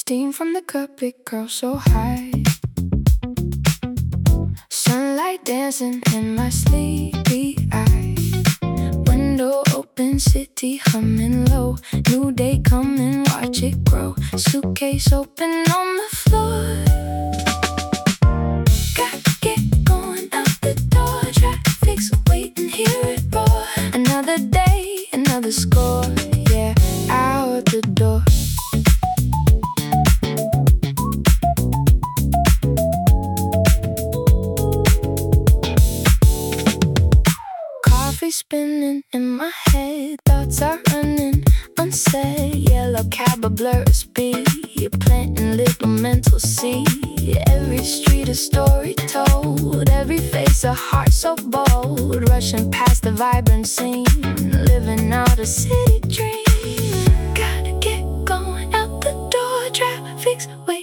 Steam from the cup, it curls so high. Sunlight dancing in my sleepy eye. Window open, city humming low. New day coming, watch it grow. Suitcase open on the floor. Gotta get going out the door. Traffic's waiting, hear it roar. Another day, another score. Yeah, out the door. Coffee spinning in my head, thoughts are running unsaid. Yellow cab, a blur of speed, planting little mental seed. Every street a story told, every face a heart so bold. Rushing past the vibrant scene, living out a city dream. Gotta get going out the door, traffic's waiting.